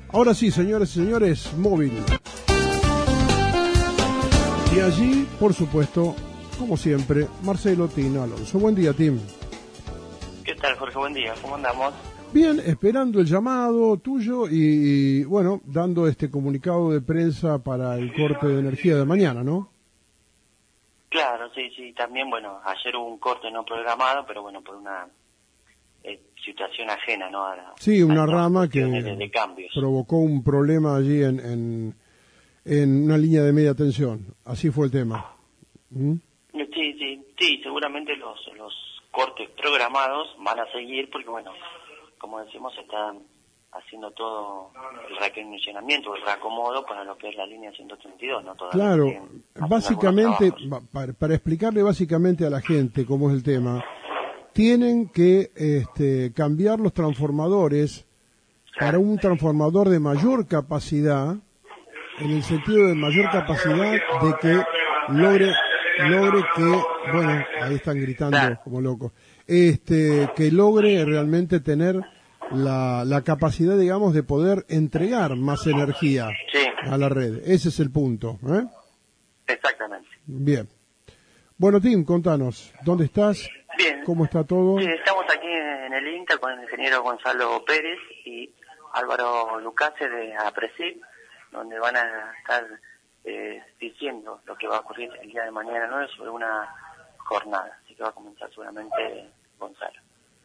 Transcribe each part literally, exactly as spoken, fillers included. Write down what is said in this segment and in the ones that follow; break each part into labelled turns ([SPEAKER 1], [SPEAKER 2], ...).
[SPEAKER 1] Ahora sí, señores y señores, móvil. Y allí, por supuesto, como siempre, Marcelo Tino Alonso. Buen día, Tim.
[SPEAKER 2] ¿Qué tal, Jorge? Buen día. ¿Cómo andamos?
[SPEAKER 1] Bien, esperando el llamado tuyo y, bueno, dando este comunicado de prensa para el corte de energía de mañana, ¿no?
[SPEAKER 2] Claro, sí, sí. También, bueno, ayer hubo un corte no programado, pero bueno, por una eh, situación ajena, ¿no? A la,
[SPEAKER 1] sí, una
[SPEAKER 2] a
[SPEAKER 1] rama que
[SPEAKER 2] de, de cambios.
[SPEAKER 1] Provocó un problema allí en, en, en una línea de media tensión. Así fue el tema. ¿Mm?
[SPEAKER 2] Sí, sí, sí. Seguramente los, los cortes programados van a seguir porque, bueno, como decimos, están haciendo todo el reacondicionamiento, el reacomodo para lo que es la línea ciento treinta y dos, ¿no? Todavía
[SPEAKER 1] claro, básicamente, para, para explicarle básicamente a la gente cómo es el tema, tienen que este, cambiar los transformadores para un transformador de mayor capacidad, en el sentido de mayor capacidad de que logre, logre que, bueno, ahí están gritando como locos, este, que logre realmente tener la, la capacidad, digamos, de poder entregar más energía
[SPEAKER 2] sí.
[SPEAKER 1] a la red. Ese es el punto, ¿eh?
[SPEAKER 2] Exactamente.
[SPEAKER 1] Bien. Bueno, Tim, contanos, ¿dónde estás?
[SPEAKER 2] Bien.
[SPEAKER 1] ¿Cómo está todo?
[SPEAKER 2] Sí, estamos aquí en el INTA con el ingeniero Gonzalo Pérez y Álvaro Lucase de APRESID, donde van a estar eh, diciendo lo que va a ocurrir el día de mañana nueve sobre una jornada. Así que va a comenzar seguramente Gonzalo.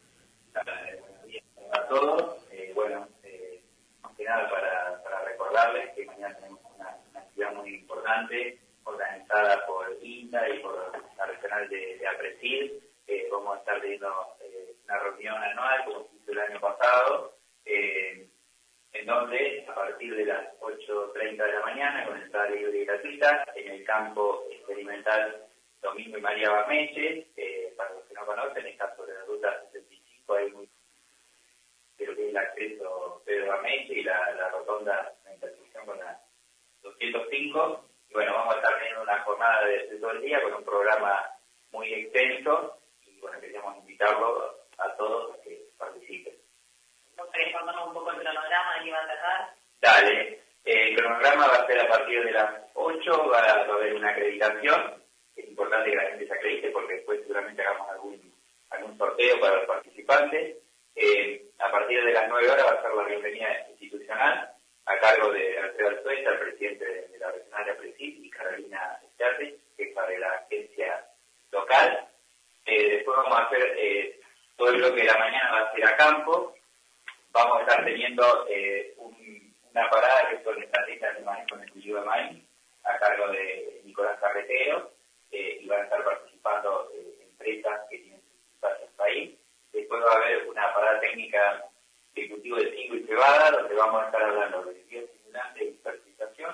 [SPEAKER 3] A todos, eh, bueno, eh, más que nada para, para recordarles que mañana tenemos una, una actividad muy importante organizada por INTA y por la regional de, de APRESID. Eh, vamos a estar teniendo eh, una reunión anual, como hizo el año pasado, eh, en donde a partir de las ocho treinta de la mañana, con entrada libre y gratuita, en el campo experimental Domingo y María Barmeche, eh, para los que no conocen, está sobre la ruta sesenta y cinco, ahí muy de lo que es el acceso Pedro Barmeche y la, la rotonda, la intersección con la doscientos cinco. Y bueno, vamos a estar teniendo una jornada de, de todo el día con un programa muy extenso. Bueno, queríamos invitarlo a todos a que participen.
[SPEAKER 4] ¿Vos querés contarnos un poco el cronograma que va a tratar?
[SPEAKER 3] Dale, eh, el cronograma va a ser a partir de las ocho, va a, va a haber una acreditación. Es importante que la gente se acredite porque después seguramente hagamos algún, algún sorteo para los participantes. Eh, a partir de las nueve horas va a ser la bienvenida institucional a cargo de Alfredo Alzueta, el presidente de, de la regional de APRESID, y Carolina Esterri, jefa de la agencia local. Eh, después vamos a hacer eh, todo el bloque de la mañana va a ser a campo. Vamos a estar teniendo eh, un, una parada que son estrategias de manejo en el cultivo de maíz a cargo de Nicolás Carretero, eh, y van a estar participando eh, empresas que tienen sucursales en el país. Después va a haber una parada técnica de cultivo de trigo y cebada, donde vamos a estar hablando de bioestimulantes y fertilización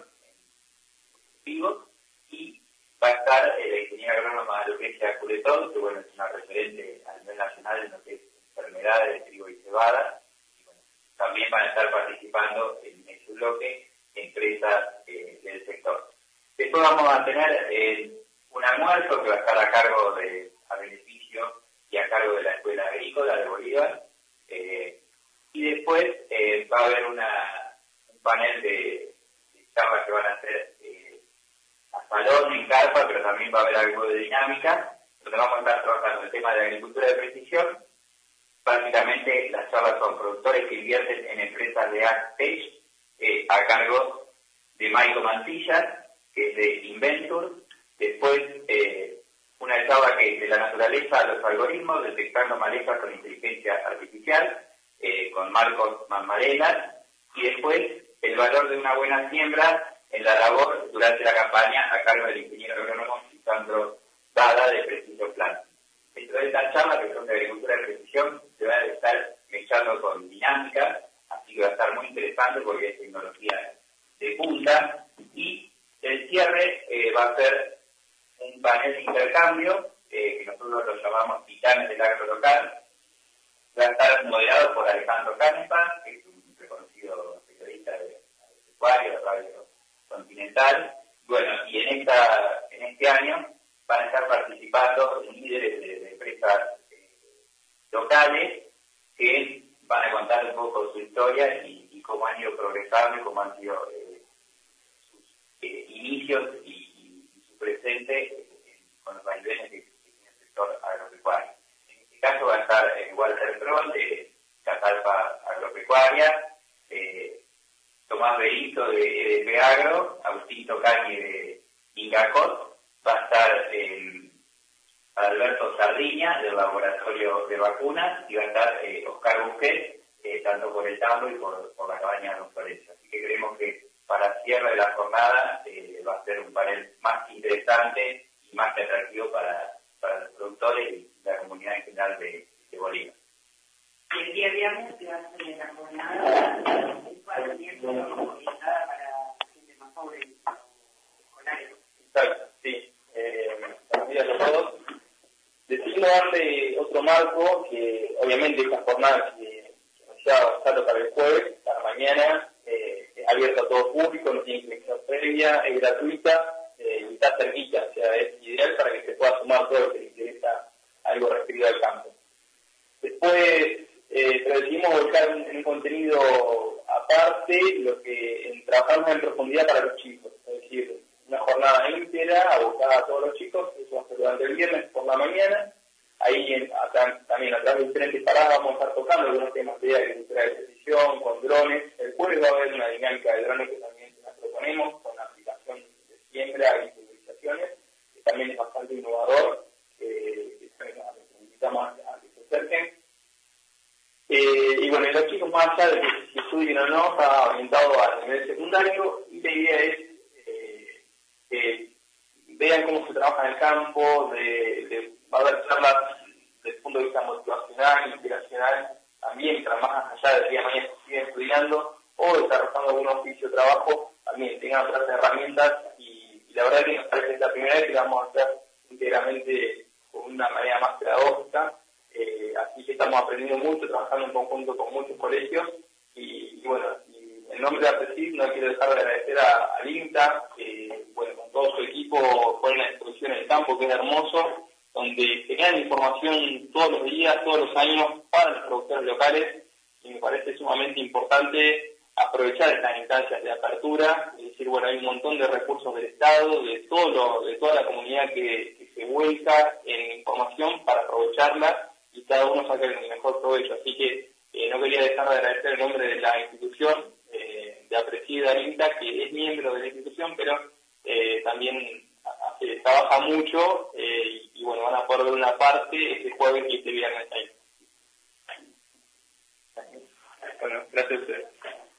[SPEAKER 3] en cultivos, y va a estar eh, la ingeniera agrónoma Lucrecia Curetón, que bueno, es una referente a nivel nacional en lo que es enfermedades de trigo y cebada. Y bueno, también van a estar participando en ese bloque empresas eh, del sector. Después vamos a tener eh, un almuerzo que va a estar a cargo de, a beneficio y a cargo de la Escuela Agrícola de Bolívar. Eh, y después eh, va a haber una, un panel de, de charlas que van a hacer eh, a salón, en carpa, pero también va a haber algo de dinámica, donde vamos a estar trabajando el tema de la agricultura de precisión. Básicamente las charlas son productores que invierten en empresas de AgTech, eh, a cargo de Maico Mancilla, que es de Inventur. Después eh, una charla que es de la naturaleza a los algoritmos, detectando malezas con inteligencia artificial, eh, con Marcos Mammarela. Y después el valor de una buena siembra en la labor durante la campaña, a cargo del ingeniero agrónomo Sandro Dada de Precision Plan. Dentro de estas charlas, que son de agricultura de precisión, se va a estar mezclando con dinámica, así que va a estar muy interesante porque es tecnología de punta. Y el cierre eh, va a ser un panel de intercambio, eh, que nosotros lo llamamos Titanes del Agro Local. Va a estar moderado por Alejandro Canepa, que es un reconocido periodista de agropecuario, de Radio Continental. Bueno, y en esta en este año van a estar participando líderes de, de empresas eh, locales que van a contar un poco su historia y, y cómo han ido progresando progresable como han sido eh, sus eh, inicios y, y, y su presente eh, con los vaivenes que, que tiene el sector agropecuario. En este caso va a estar eh, Walter Prol de Catalpa Agropecuaria, eh, Tomás Benito de E D P Agro, Agustín Tocani de Ingacot, va a estar eh, Alberto Sardiña del Laboratorio de Vacunas y va a estar eh, Oscar Busquet, eh, tanto por el tambo y por, por la cabaña de Don Florencio. Así que creemos que para cierre de la jornada eh, va a ser un panel más interesante y más atractivo para, para los productores y la comunidad en general de, de Bolívar.
[SPEAKER 4] El día viernes se va a hacer la jornada para gente más pobre escolares.
[SPEAKER 5] Exacto, sí. Eh, buenos días a todos. Decidimos darle otro marco, que obviamente esta jornada que anunciaba Gonzalo para el jueves, para mañana, eh, es abierta a todo público, no tiene inscripción previa, es gratuita eh, y está cerquita, o sea, es ideal para que se pueda sumar todo lo que le interesa algo referido al campo. Después, eh, pero decidimos volcar en, en un contenido aparte, lo que en, trabajamos en profundidad para los chicos, es decir, una jornada íntegra abocada a todos los chicos, eso va a ser durante el viernes por la mañana. Ahí en, acá, también a través de diferentes paradas vamos a estar tocando algunos temas de agricultura de precisión, con drones. El jueves va a haber una dinámica de drones que también nos proponemos, con la aplicación de siembra y pulverizaciones, que también es bastante innovador, eh, que también nos invitamos a, a que se acerquen. Eh, y bueno, los chicos, más allá de que si estudien o no, está orientado al nivel secundario, y la idea es eh, que vean cómo se trabaja en el campo, de, de, va a haber charlas desde el punto de vista motivacional, inspiracional, también para más allá del día de mañana que siguen estudiando o desarrollando algún oficio o trabajo, también tengan otras herramientas y, y la verdad que nos parece que es la primera vez que la vamos a hacer íntegramente con una manera más pedagógica, eh, así que estamos aprendiendo mucho, trabajando en conjunto con muchos colegios y, y bueno, y en nombre de APRESID no quiero dejar de agradecer a, al INTA, que bueno, con todo su equipo ponen a disposición el campo, que es hermoso, donde generan información todos los días, todos los años para los productores locales, y me parece sumamente importante aprovechar estas instancias de apertura, es decir, bueno, hay un montón de recursos del Estado, de todo lo, de toda la comunidad que, que se vuelca en información para aprovecharla y cada uno saque el mejor provecho, así que eh, no quería dejar de agradecer el nombre de la institución, eh, de APRESID al INTA, que es miembro de la institución, pero eh, también hace, trabaja mucho eh, y, y bueno, van a poder ver una parte este jueves y este viernes ahí. Bueno, gracias a ustedes.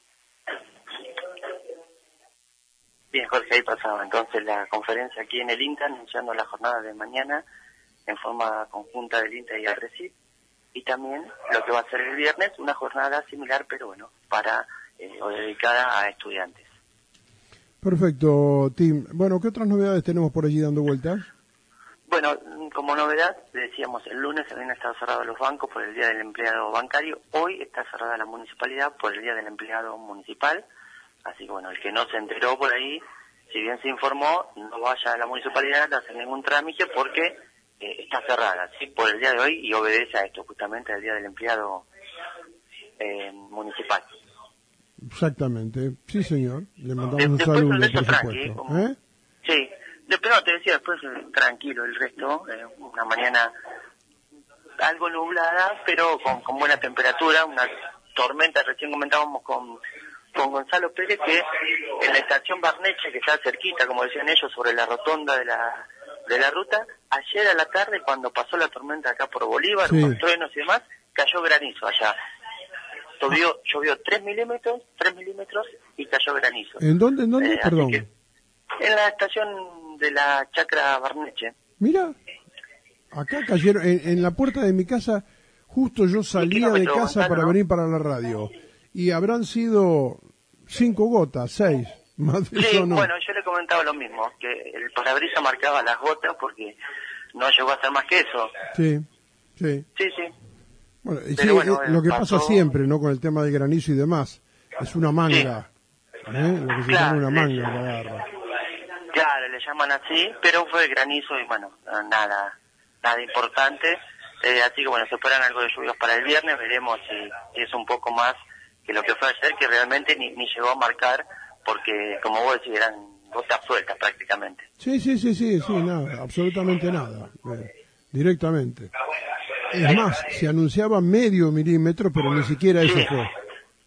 [SPEAKER 2] Bien, Jorge, ahí pasaba entonces la conferencia aquí en el INTA, anunciando la jornada de mañana en forma conjunta del INTA y APRESID, y también lo que va a ser el viernes, una jornada similar, pero bueno, para eh, o dedicada a estudiantes.
[SPEAKER 1] Perfecto, Tim. Bueno, ¿qué otras novedades tenemos por allí dando vueltas?
[SPEAKER 2] Bueno, como novedad, decíamos, el lunes habían estado cerrados los bancos por el Día del Empleado Bancario, hoy está cerrada la municipalidad por el Día del Empleado Municipal, así que bueno, el que no se enteró por ahí, si bien se informó, no vaya a la municipalidad a hacer ningún trámite porque eh, está cerrada, ¿sí? Por el día de hoy y obedece a esto, justamente al Día del Empleado eh, Municipal.
[SPEAKER 1] Exactamente, sí señor, le mandamos
[SPEAKER 2] de,
[SPEAKER 1] un
[SPEAKER 2] después
[SPEAKER 1] saludo,
[SPEAKER 2] el resto
[SPEAKER 1] por
[SPEAKER 2] tranqui,
[SPEAKER 1] supuesto.
[SPEAKER 2] como,
[SPEAKER 1] ¿Eh?
[SPEAKER 2] Sí, después no, te decía, después tranquilo el resto, eh, una mañana algo nublada, pero con, con buena temperatura, una tormenta, recién comentábamos con, con Gonzalo Pérez, que en la estación Barneche, que está cerquita, como decían ellos, sobre la rotonda de la de la ruta, ayer a la tarde, cuando pasó la tormenta acá por Bolívar,
[SPEAKER 1] Sí.
[SPEAKER 2] con truenos y demás, cayó granizo allá. Llovió, llovió tres milímetros, tres milímetros y cayó granizo.
[SPEAKER 1] ¿En dónde, en dónde?
[SPEAKER 2] Eh,
[SPEAKER 1] Perdón.
[SPEAKER 2] que, en la estación de la Chacra Barneche.
[SPEAKER 1] Mira, acá cayeron, en, en la puerta de mi casa, justo yo salía de
[SPEAKER 2] kilómetro,
[SPEAKER 1] casa
[SPEAKER 2] Gonzalo,
[SPEAKER 1] para
[SPEAKER 2] ¿no?
[SPEAKER 1] venir para la radio, y habrán sido cinco gotas, seis, más de
[SPEAKER 2] Sí,
[SPEAKER 1] eso no.
[SPEAKER 2] bueno, yo le comentaba lo mismo, que el parabrisas marcaba las gotas porque no llegó a ser más que eso.
[SPEAKER 1] Sí, sí.
[SPEAKER 2] Sí, sí.
[SPEAKER 1] Bueno, y
[SPEAKER 2] Pero
[SPEAKER 1] sí,
[SPEAKER 2] bueno,
[SPEAKER 1] eh, lo que
[SPEAKER 2] pasó-
[SPEAKER 1] pasa siempre, ¿no? Con el tema del granizo y demás, es una manga, ¿eh? Lo que se
[SPEAKER 2] Claro,
[SPEAKER 1] llama una
[SPEAKER 2] sí.
[SPEAKER 1] manga que agarra.
[SPEAKER 2] Claro, le llaman así, pero fue granizo y bueno, nada nada importante. Eh, así que bueno, se esperan algo de lluvias para el viernes, veremos si, si es un poco más que lo que fue ayer, que realmente ni, ni llegó a marcar, porque como vos decís, eran gotas sueltas prácticamente.
[SPEAKER 1] Sí, sí, sí, sí, sí, nada, absolutamente nada, eh, directamente. Es más, se anunciaba medio milímetro, pero ni siquiera eso
[SPEAKER 2] Sí.
[SPEAKER 1] fue.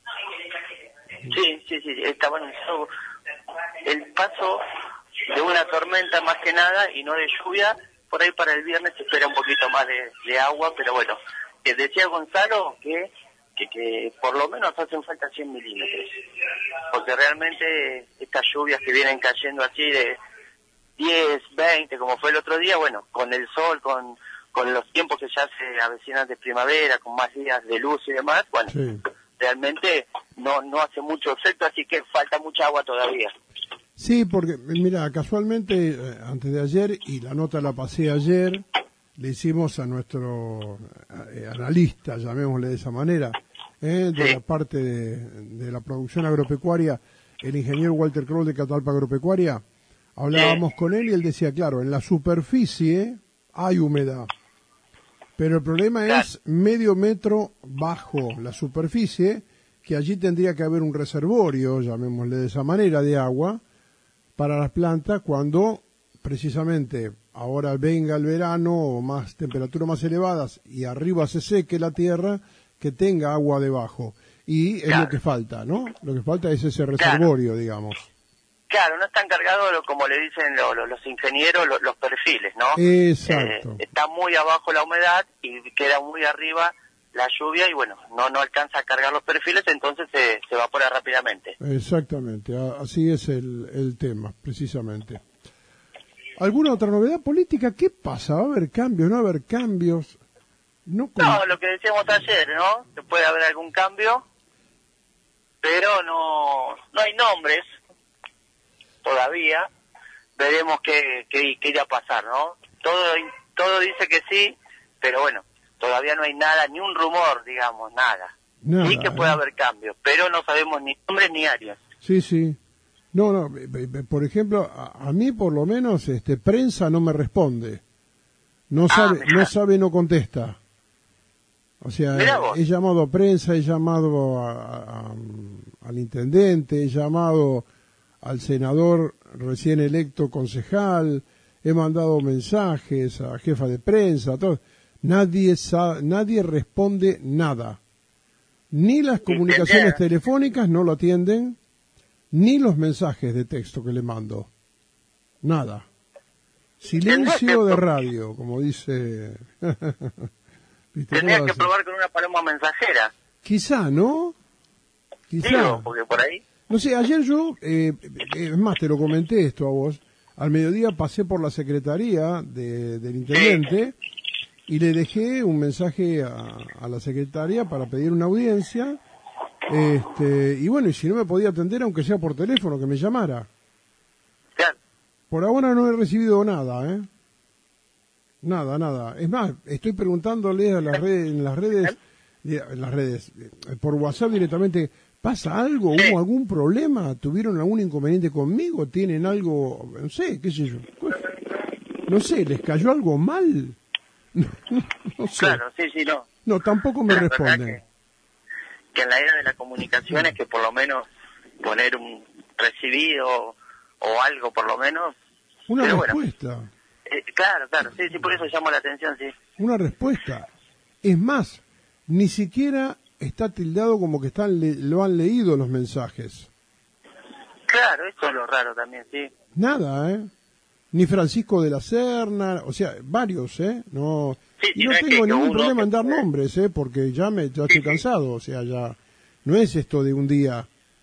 [SPEAKER 2] Sí, sí, sí, estaba anunciado el paso de una tormenta más que nada y no de lluvia. Por ahí para el viernes se espera un poquito más de, de agua, pero bueno, que decía Gonzalo que, que que por lo menos hacen falta cien milímetros, porque realmente estas lluvias que vienen cayendo así de diez, veinte, como fue el otro día, bueno, con el sol, con con los tiempos que ya se avecinan de primavera, con más días de luz y demás, bueno,
[SPEAKER 1] Sí.
[SPEAKER 2] realmente no no hace mucho efecto, así que falta mucha agua todavía.
[SPEAKER 1] Sí, porque, mira, casualmente, eh, antes de ayer, y la nota la pasé ayer, le hicimos a nuestro eh, analista, llamémosle de esa manera, eh, de
[SPEAKER 2] Sí.
[SPEAKER 1] la parte de, de la producción agropecuaria, el ingeniero Walter Kroll de Catalpa Agropecuaria, hablábamos con él y él decía, claro, en la superficie hay humedad, pero el problema
[SPEAKER 2] Claro.
[SPEAKER 1] es medio metro bajo la superficie, que allí tendría que haber un reservorio, llamémosle de esa manera, de agua, para las plantas cuando precisamente ahora venga el verano o más temperaturas más elevadas y arriba se seque la tierra, que tenga agua debajo. Y es
[SPEAKER 2] Claro.
[SPEAKER 1] lo que falta, ¿no? Lo que falta es ese reservorio, digamos.
[SPEAKER 2] Claro, no están cargados, lo- como le dicen lo- lo- los ingenieros, lo- los perfiles, ¿no?
[SPEAKER 1] Exacto.
[SPEAKER 2] Eh, está muy abajo la humedad y queda muy arriba la lluvia y bueno, no no alcanza a cargar los perfiles, entonces se, se evapora rápidamente.
[SPEAKER 1] Exactamente, a- así es el, el tema, precisamente. ¿Alguna otra novedad política? ¿Qué pasa? ¿Va a haber cambios? ¿No va a haber cambios? No, con-
[SPEAKER 2] No, lo que decíamos ayer, ¿no? Que puede haber algún cambio, pero no no hay nombres todavía. Veremos qué, qué, qué irá a pasar, ¿no? Todo todo dice que sí, pero bueno, todavía no hay nada, ni un rumor, digamos, nada.
[SPEAKER 1] Nada,
[SPEAKER 2] Sí que puede
[SPEAKER 1] ¿eh?
[SPEAKER 2] haber cambios, pero no sabemos ni nombres ni áreas.
[SPEAKER 1] Sí, sí. No, no, be- be- por ejemplo, a, a mí por lo menos este prensa no me responde. No
[SPEAKER 2] Ah,
[SPEAKER 1] sabe,
[SPEAKER 2] mirá.
[SPEAKER 1] no sabe, no contesta. O sea,
[SPEAKER 2] Mirá vos.
[SPEAKER 1] he llamado a prensa, he llamado a- a- a- al intendente, he llamado al senador recién electo concejal, he mandado mensajes a jefa de prensa, todo. Nadie sa- nadie responde nada. Ni las comunicaciones
[SPEAKER 2] tendría-
[SPEAKER 1] telefónicas no lo atienden, ni los mensajes de texto que le mando. Nada. Silencio de radio, como dice. ¿Viste?
[SPEAKER 2] Tendría
[SPEAKER 1] Todo
[SPEAKER 2] que
[SPEAKER 1] así.
[SPEAKER 2] probar con una paloma mensajera,
[SPEAKER 1] Quizá, ¿no? Quizá.
[SPEAKER 2] digo, porque por ahí...
[SPEAKER 1] No sé, ayer yo, eh, eh, es más, te lo comenté esto a vos, al mediodía pasé por la secretaría de- del intendente y le dejé un mensaje a, a la secretaria para pedir una audiencia, este, y bueno, y si no me podía atender, aunque sea por teléfono, que me llamara.
[SPEAKER 2] Claro,
[SPEAKER 1] Por ahora no he recibido nada, ¿eh? Nada, nada. Es más, estoy preguntándole a las redes, en las redes, en las redes, eh, por WhatsApp directamente, ¿pasa algo? ¿Hubo algún problema? ¿Tuvieron algún inconveniente conmigo? ¿Tienen algo, no sé, qué sé yo? No sé, ¿les cayó algo mal? No sé.
[SPEAKER 2] claro, sí, sí, no.
[SPEAKER 1] No, tampoco me
[SPEAKER 2] La verdad
[SPEAKER 1] responden.
[SPEAKER 2] que, que en la era de la comunicación es que por lo menos poner un recibido o algo por lo menos.
[SPEAKER 1] Una
[SPEAKER 2] pero bueno,
[SPEAKER 1] respuesta,
[SPEAKER 2] eh, claro, claro, sí, sí, por eso llamo la atención, sí.
[SPEAKER 1] una respuesta. Es más, ni siquiera está tildado como que están le- lo han leído los mensajes.
[SPEAKER 2] Claro, eso es lo raro también, sí.
[SPEAKER 1] Nada, ¿eh? Ni Francisco de la Serna, o sea, varios, ¿eh? No,
[SPEAKER 2] Sí,
[SPEAKER 1] y
[SPEAKER 2] sí,
[SPEAKER 1] no
[SPEAKER 2] no es
[SPEAKER 1] tengo
[SPEAKER 2] que
[SPEAKER 1] ningún
[SPEAKER 2] uno
[SPEAKER 1] problema
[SPEAKER 2] se
[SPEAKER 1] en dar
[SPEAKER 2] puede-
[SPEAKER 1] nombres, ¿eh? Porque ya me ya estoy cansado, o sea, ya no es esto de un día,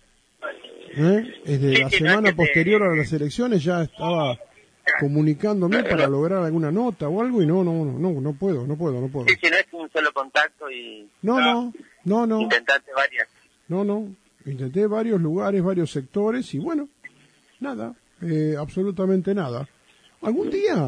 [SPEAKER 1] ¿eh? Es de
[SPEAKER 2] Sí,
[SPEAKER 1] la
[SPEAKER 2] sí, no es
[SPEAKER 1] semana
[SPEAKER 2] que te-
[SPEAKER 1] posterior a las elecciones ya estaba comunicándome para lograr alguna nota o algo y no, no, no, no, no puedo, no puedo, no puedo.
[SPEAKER 2] Sí, sí, no es un solo contacto y
[SPEAKER 1] No, no, no, no,
[SPEAKER 2] intentaste varias.
[SPEAKER 1] no, no. Intenté varios lugares, varios sectores y bueno, nada, eh, absolutamente nada. Algún día,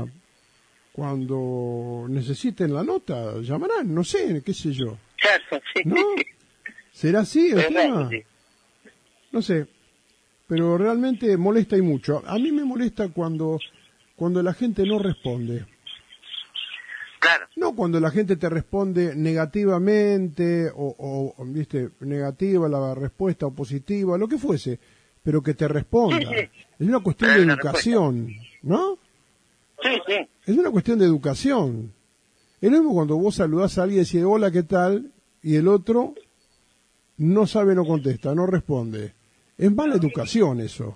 [SPEAKER 1] cuando necesiten la nota, llamarán, no sé, qué sé yo.
[SPEAKER 2] Claro, sí.
[SPEAKER 1] ¿No? ¿Será así el
[SPEAKER 2] Es
[SPEAKER 1] tema?
[SPEAKER 2] raro, sí.
[SPEAKER 1] No sé, pero realmente molesta y mucho. A mí me molesta cuando, cuando la gente no responde.
[SPEAKER 2] Claro.
[SPEAKER 1] No cuando la gente te responde negativamente o, o, o, viste, negativa la respuesta o positiva, lo que fuese, pero que te responda.
[SPEAKER 2] Sí, sí.
[SPEAKER 1] Es una cuestión
[SPEAKER 2] Pero
[SPEAKER 1] de
[SPEAKER 2] hay una
[SPEAKER 1] educación, ¿no?
[SPEAKER 2] Sí, sí.
[SPEAKER 1] Es una cuestión de educación. Es lo mismo cuando vos saludás a alguien y decís, hola, ¿qué tal? Y el otro no sabe, no contesta, no responde. Es mala educación eso.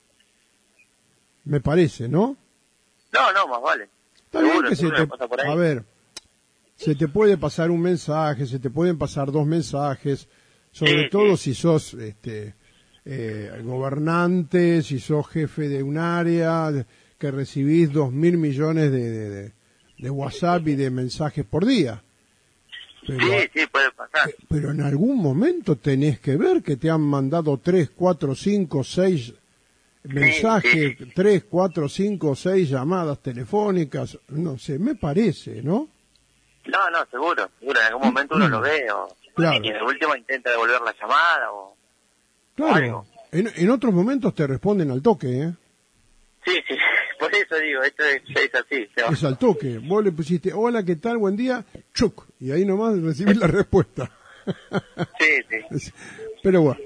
[SPEAKER 1] Me parece, ¿no?
[SPEAKER 2] No, no, más vale.
[SPEAKER 1] Está bien
[SPEAKER 2] Seguro,
[SPEAKER 1] que se
[SPEAKER 2] seguro
[SPEAKER 1] te...
[SPEAKER 2] que pasa por ahí.
[SPEAKER 1] A ver, se te puede pasar un mensaje, se te pueden pasar dos mensajes, sobre
[SPEAKER 2] Sí,
[SPEAKER 1] todo
[SPEAKER 2] sí.
[SPEAKER 1] si sos este eh, gobernante, si sos jefe de un área, que recibís dos mil millones de, de, de, de WhatsApp y de mensajes por día. Pero,
[SPEAKER 2] Sí, sí, puede pasar.
[SPEAKER 1] eh, pero en algún momento tenés que ver que te han mandado tres, cuatro, cinco, seis mensajes,
[SPEAKER 2] sí.
[SPEAKER 1] tres, cuatro, cinco, seis llamadas telefónicas, no sé, me parece, ¿no?
[SPEAKER 2] No, no, seguro, seguro, en algún momento uno lo ve, o
[SPEAKER 1] Claro.
[SPEAKER 2] y en el último intenta devolver la llamada, o...
[SPEAKER 1] Claro,
[SPEAKER 2] algo.
[SPEAKER 1] en, en otros momentos te responden al toque, ¿eh?
[SPEAKER 2] Sí, sí, por eso digo, esto es, es así, se va.
[SPEAKER 1] Es al toque. Vos le pusiste, hola, ¿qué tal? Buen día, chuc, y ahí nomás recibís la respuesta.
[SPEAKER 2] Sí, sí.
[SPEAKER 1] Pero bueno,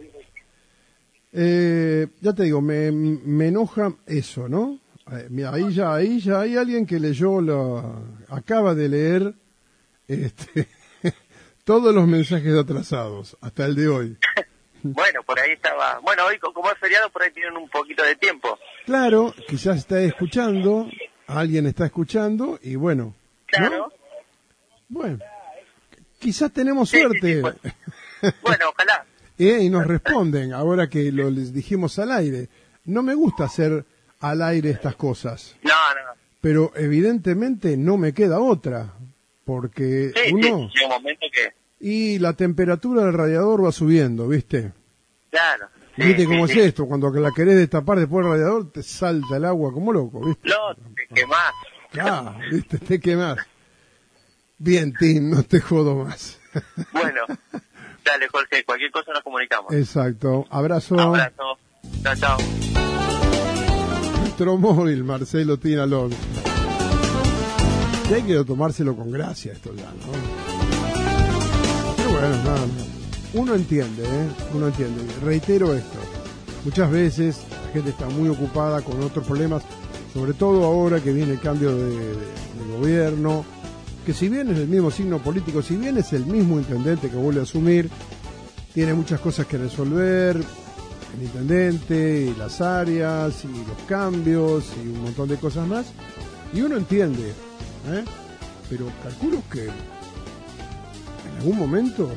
[SPEAKER 1] eh, ya te digo, me, me enoja eso, ¿no? Eh, mira, ahí ya, ahí ya hay alguien que leyó, la, acaba de leer este, todos los mensajes atrasados, hasta el de hoy.
[SPEAKER 2] Bueno, por ahí estaba... Bueno, hoy como es feriado, por ahí tienen un poquito de tiempo.
[SPEAKER 1] Claro, quizás está escuchando, alguien está escuchando, y bueno, ¿no?
[SPEAKER 2] Claro.
[SPEAKER 1] Bueno, quizás tenemos
[SPEAKER 2] Sí, sí,
[SPEAKER 1] suerte.
[SPEAKER 2] sí, pues. Bueno, ojalá.
[SPEAKER 1] Eh, y nos responden, ahora que lo les dijimos al aire. No me gusta hacer al aire estas cosas,
[SPEAKER 2] No, no.
[SPEAKER 1] pero evidentemente no me queda otra, porque
[SPEAKER 2] Sí,
[SPEAKER 1] uno...
[SPEAKER 2] sí, llega un momento que...
[SPEAKER 1] Y la temperatura del radiador va subiendo, ¿viste?
[SPEAKER 2] Claro. Sí,
[SPEAKER 1] ¿Viste
[SPEAKER 2] sí,
[SPEAKER 1] cómo
[SPEAKER 2] sí.
[SPEAKER 1] es esto? Cuando la querés destapar después del radiador, te salta el agua como loco, ¿viste?
[SPEAKER 2] No, te quemás.
[SPEAKER 1] Ah, ¿viste? Te quemás. Bien, Tim, no te jodo más.
[SPEAKER 2] Bueno, dale, Jorge, cualquier cosa nos comunicamos.
[SPEAKER 1] Exacto. Abrazo.
[SPEAKER 2] Abrazo. Chao, chao.
[SPEAKER 1] Nuestro móvil, Marcelo Tinalón. Y hay que tomárselo con gracia esto ya, ¿no? Pero bueno, nada, uno entiende, ¿eh? Uno entiende. Reitero esto. Muchas veces la gente está muy ocupada con otros problemas, sobre todo ahora que viene el cambio de, de, de gobierno, que si bien es el mismo signo político, si bien es el mismo intendente que vuelve a asumir, tiene muchas cosas que resolver, el intendente y las áreas y los cambios y un montón de cosas más, y uno entiende, ¿eh? Pero calculo que en algún momento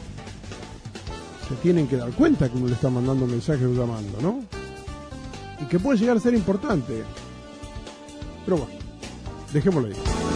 [SPEAKER 1] se tienen que dar cuenta que uno le está mandando mensajes o llamando, ¿no? Y que puede llegar a ser importante. Pero bueno, dejémoslo ahí.